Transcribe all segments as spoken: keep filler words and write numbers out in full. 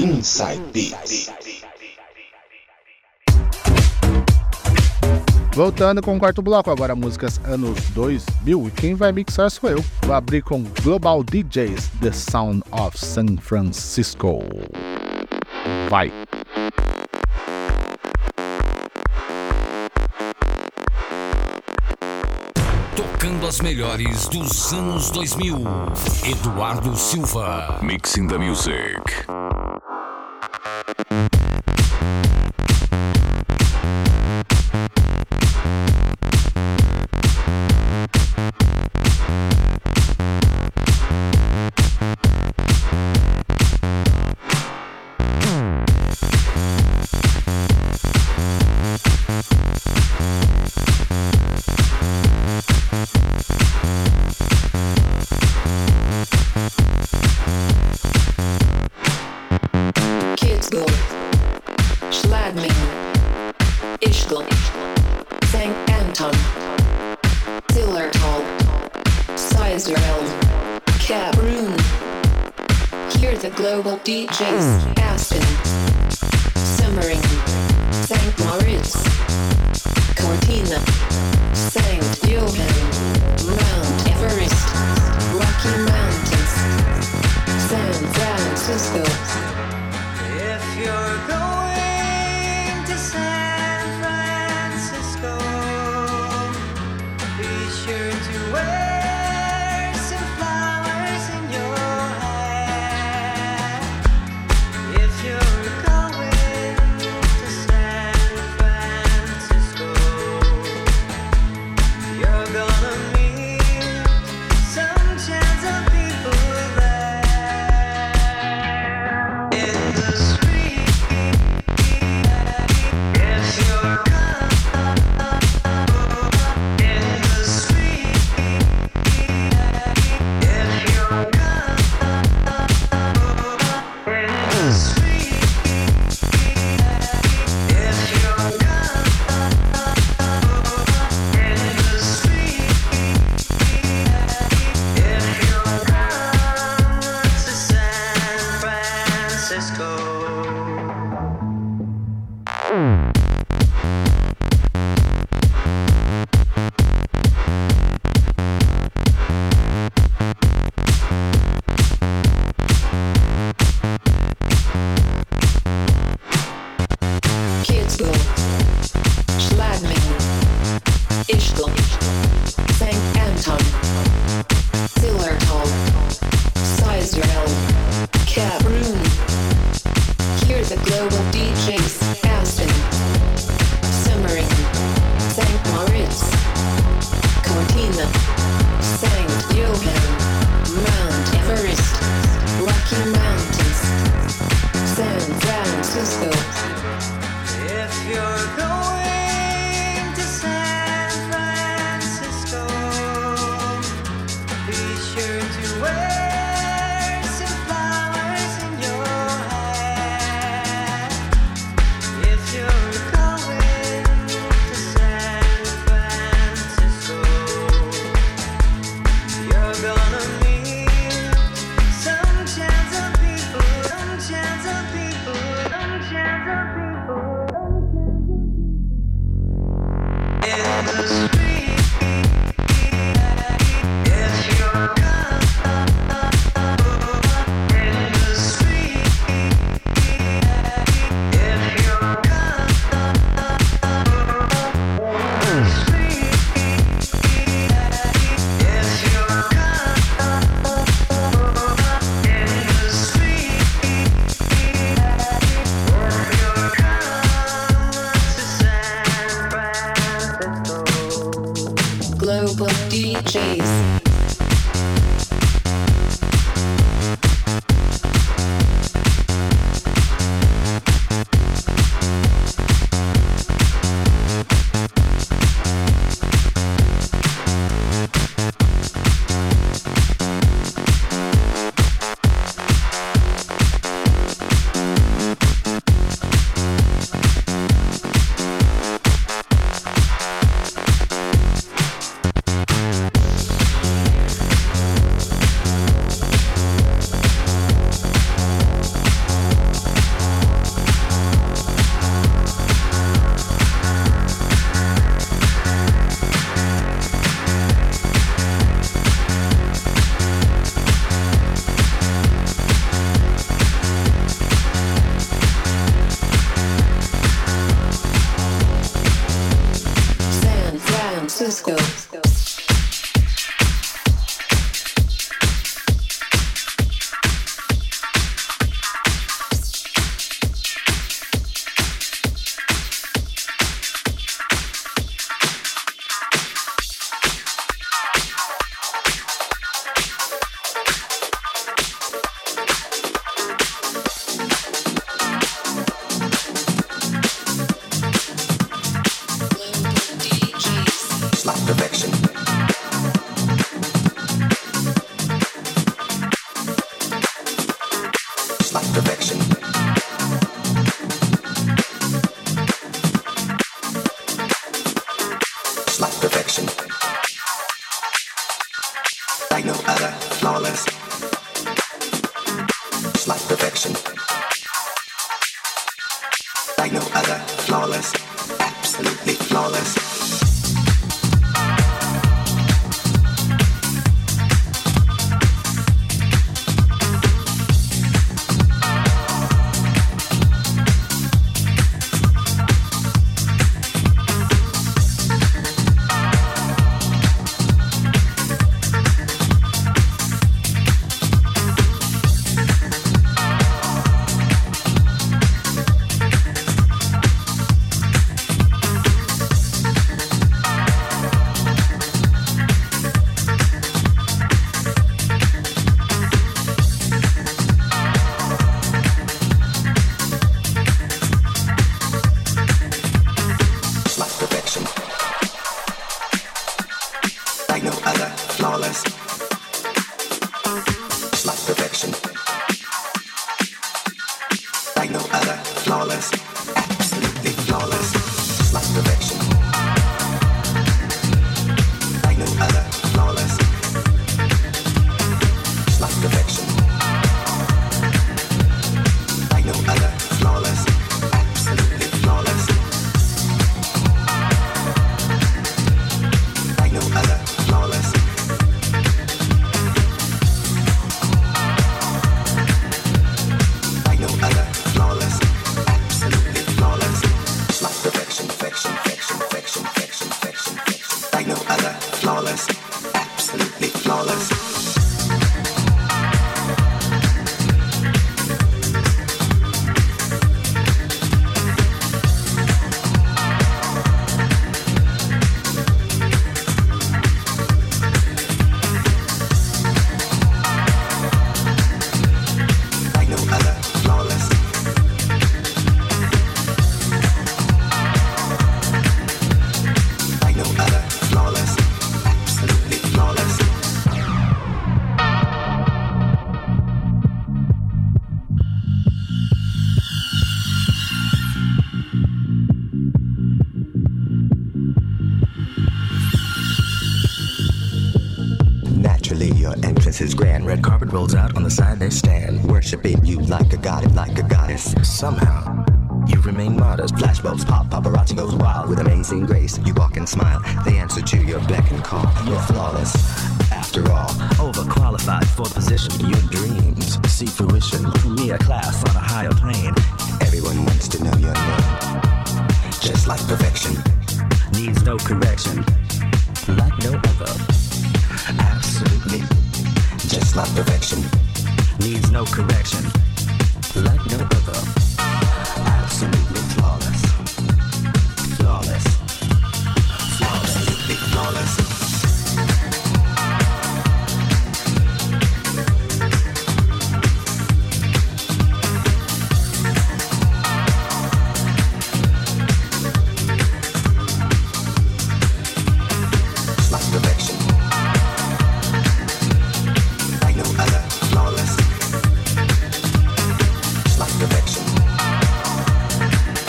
Inside Beats. Voltando com o quarto bloco, agora músicas anos dois mil, e quem vai mixar sou eu. Vou abrir com Global D Js, The Sound of San Francisco. Vai! Tocando as melhores dos anos dois mil. Eduardo Silva. Mixing the Music. Global D Js, Aston, Simmering, Saint Moritz, Cortina, Saint Johann, Mount Everest, Rocky Mountains, San Francisco. If you're going to San Francisco, be sure to wear some flowers in your hair. If you're going to San Francisco, you're gonna meet some chance of people there. In the street, if you're in the street, if you're in the street, if you're in the street, if you're to San Francisco. Kitzbühel, Schladming, Ischgl, Sankt Anton, Zillertal, Sizerl, Kaprun. Hear the global D Js, Aston, Simmering, Saint Moritz, Cortina, Saint Johann, Mount Everest, Rocky Mountains, San Francisco. If you're going to San Francisco, be sure to wear some flowers in your hair. If you're going to San Francisco, you're gonna meet some chance of people, some chance of people, some chance of people. In the street, if you're in the street, if you're in the street, if you're in the street, if you're to San Francisco. Global D Js. Francisco. His grand red carpet rolls out on the side they stand, worshiping you like a god, like a goddess. Somehow you remain modest. Flashbulbs pop, paparazzi goes wild with amazing grace. You walk and smile, they answer to your beck and call. You're flawless, after all. Overqualified for the position. Your dreams see fruition. Premier class on a higher plane. Everyone wants to know your name. Just like perfection, needs no correction. Like no other, absolutely. Just like perfection, needs no correction, like no other, absolutely flawless, flawless, flawless, absolutely flawless. Perfection.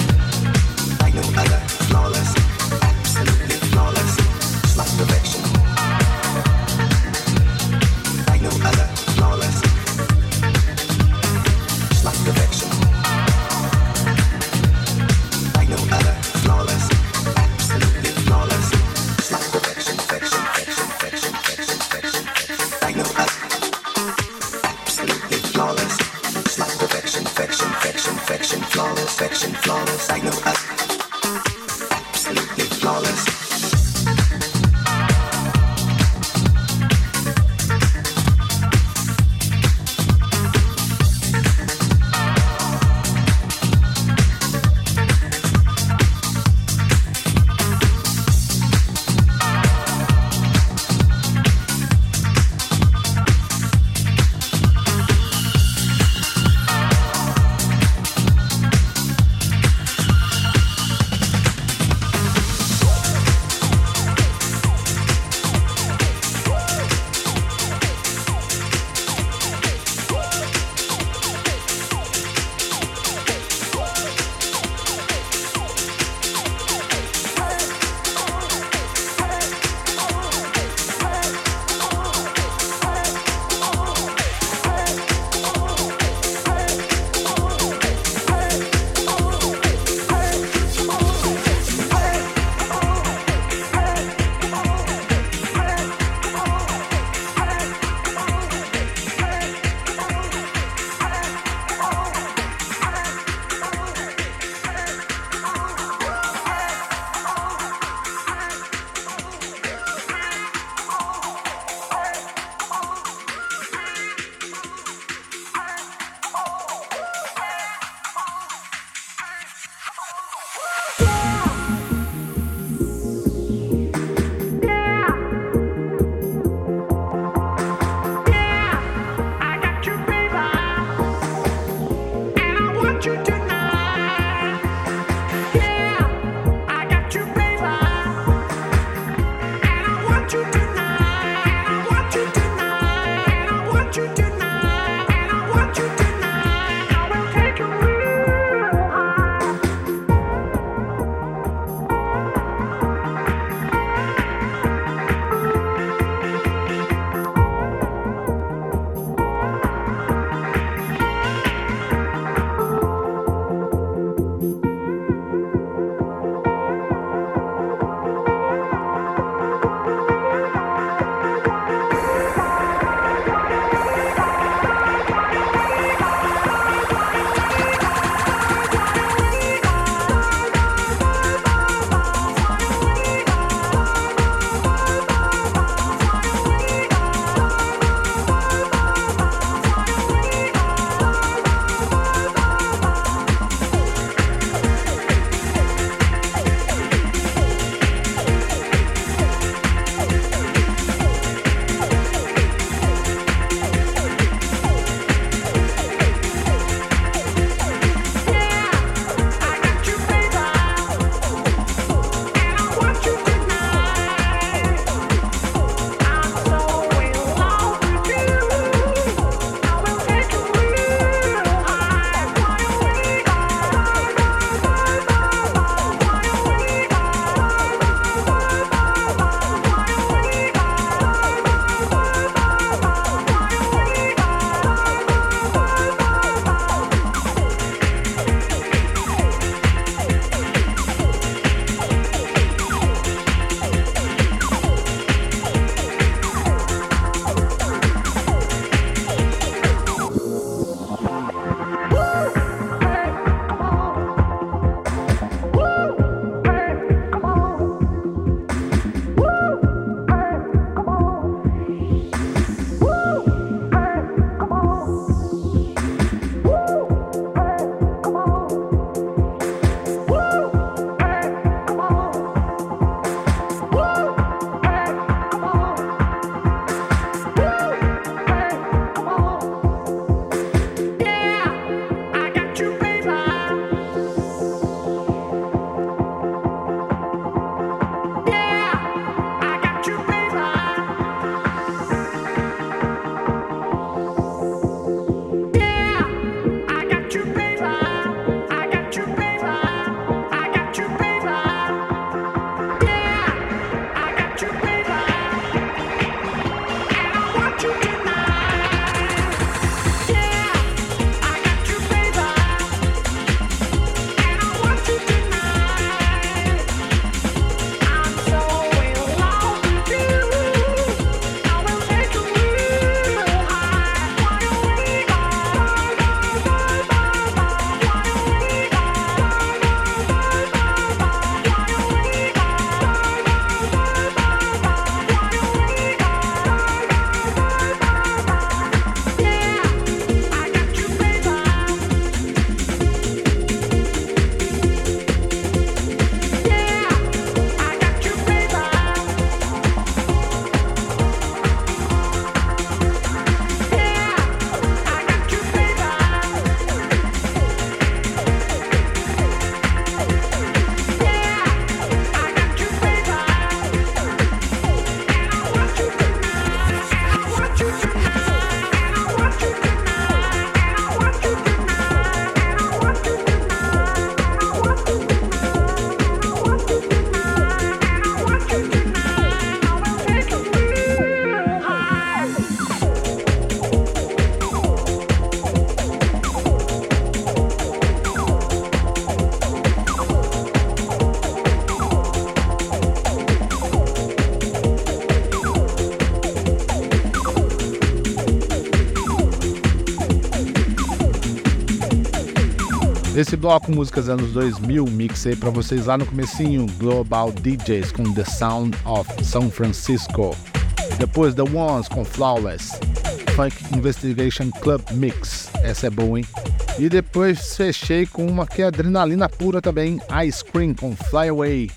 Esse bloco músicas anos dois mil, mixei pra vocês lá no comecinho, Global D Js com The Sound of San Francisco. Depois The Ones com Flawless, Funk Investigation Club Mix, essa é boa, hein? E depois fechei com uma que é adrenalina pura também, Ice Cream com Fly Away,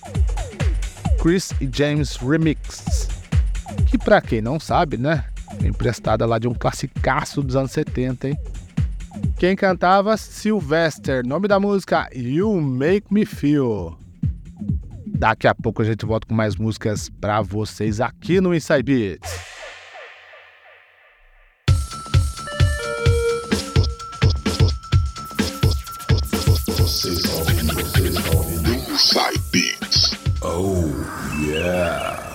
Chris e James Remix, que pra quem não sabe, né, emprestada lá de um classicaço dos anos setenta, hein? Quem cantava? Sylvester. Nome da música: You Make Me Feel. Daqui a pouco a gente volta com mais músicas pra vocês aqui no Inside Beats. Inside Beats. Oh, yeah.